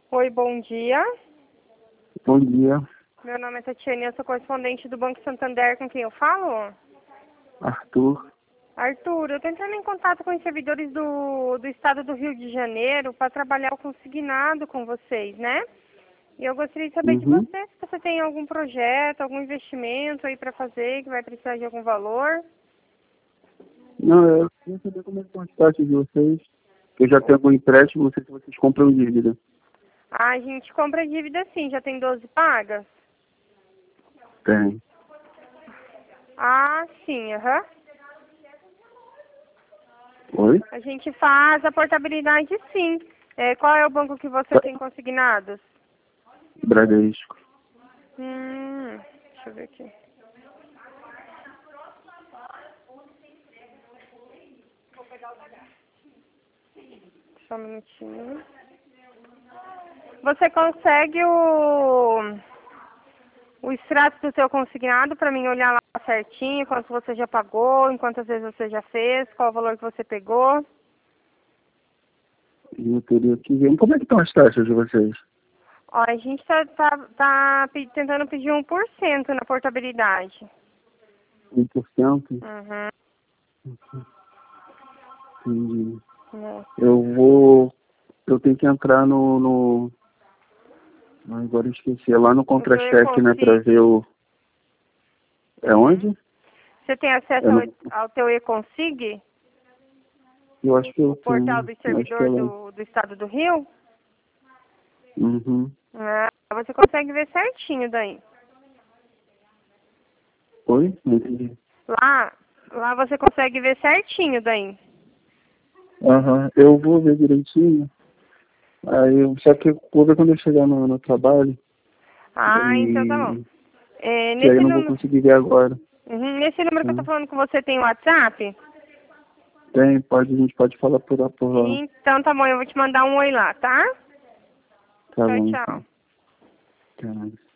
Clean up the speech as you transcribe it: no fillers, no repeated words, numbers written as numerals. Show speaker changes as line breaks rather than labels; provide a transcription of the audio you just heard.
Oi, bom dia.
Bom dia,
Meu nome é Tatiane, eu sou correspondente do Banco Santander, com quem eu falo?
Arthur.
Arthur, eu estou entrando em contato com os servidores do estado do Rio de Janeiro para trabalhar o consignado com vocês, né? E eu gostaria de saber de
Uhum.
você, se você tem algum projeto, algum investimento aí para fazer, que vai precisar de algum valor.
Não, eu queria saber como é que estão as taxas de vocês. Eu já tenho algum empréstimo, não sei se vocês compram dívida.
A gente compra dívida sim, já tem 12 pagas?
Tem.
Ah, sim, aham.
Oi?
A gente faz a portabilidade sim. Qual é o banco que você
Tá.
tem consignados?
Bradesco.
Deixa eu ver aqui. Só um minutinho. Você consegue o extrato do seu consignado para mim olhar lá certinho, quanto você já pagou, em quantas vezes você já fez, qual o valor que você pegou?
E eu teria que ver. Como é que estão as taxas de vocês?
Ó, a gente tá tentando pedir 1% na portabilidade.
1%?
Uhum.
Entendi.
É.
Eu tenho que entrar agora eu esqueci. É lá no
O seu
contra-cheque, né, pra ver
e-consig.
o... É onde?
Você tem acesso
É no...
ao teu e-consig?
Eu acho que
O
eu
portal
tenho.
do
Eu acho que é
servidor
lá.
do estado do Rio?
Uhum.
Ah, você consegue ver certinho daí.
Oi? Não entendi.
Lá você consegue ver certinho daí.
Aham. Eu vou ver direitinho. Só que eu vou ver quando eu chegar no trabalho.
Ah, então tá bom.
E que aí
Nesse
eu não vou
número,
conseguir ver agora.
nesse número
Tá?
que eu tô falando com você tem WhatsApp?
A gente pode falar por lá.
Então tá bom, eu vou te mandar um oi lá, tá?
Tá
Tchau,
bom,
tchau.
então. Tá.